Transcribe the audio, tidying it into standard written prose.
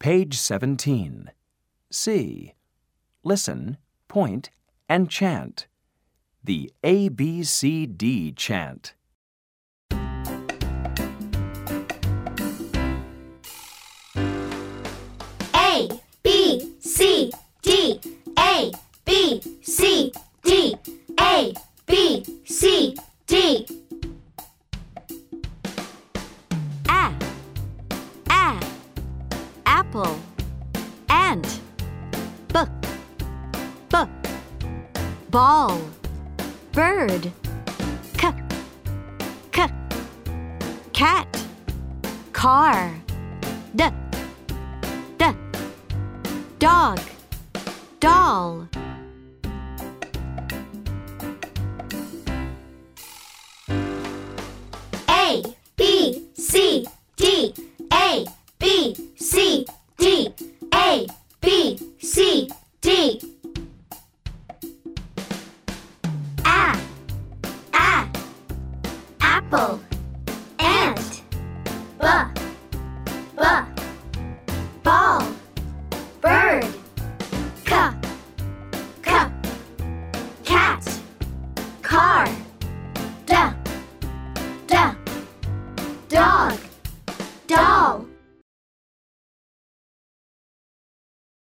Page 17. C. Listen, point, and chant. The ABCD chant. A, B, C, D, A, B, C, D, A, B, C, D. Apple, ant, ball, bird, cat, car, dog, doll. A, B, C, D, A, B, C, D, A, B, C, D. Apple.